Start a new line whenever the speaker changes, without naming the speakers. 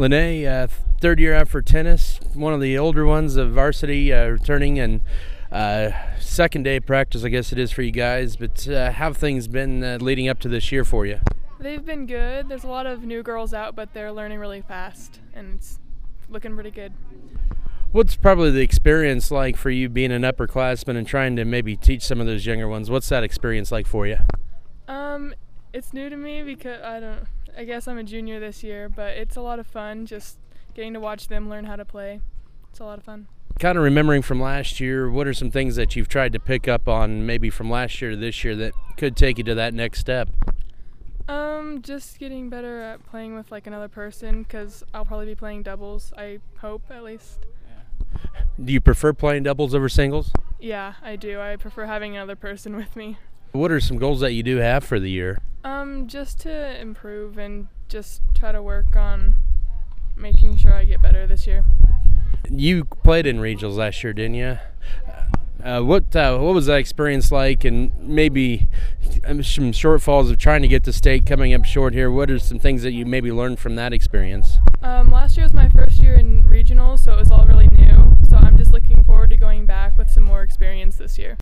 Lene, third year out for tennis, one of the older ones of varsity, returning, and second day of practice, I guess it is for you guys. But how have things been leading up to this year for you?
They've been good. There's a lot of new girls out, but they're learning really fast, and it's looking pretty good.
What's probably the experience like for you being an upperclassman and trying to maybe teach some of those younger ones? What's that experience like for you?
It's new to me because I guess I'm a junior this year, but it's a lot of fun just getting to watch them learn how to play. It's a lot of fun.
Kind of remembering from last year, what are some things that you've tried to pick up on maybe from last year to this year that could take you to that next step?
Just getting better at playing with like another person because I'll probably be playing doubles, I hope at least.
Do you prefer playing doubles over singles?
Yeah, I do. I prefer having another person with me.
What are some goals that you do have for the year?
Just to improve and just try to work on making sure I get better this year.
You played in regionals last year, didn't you? What was that experience like, and maybe some shortfalls of trying to get to state coming up short here? What are some things that you maybe learned from that experience?
Last year was my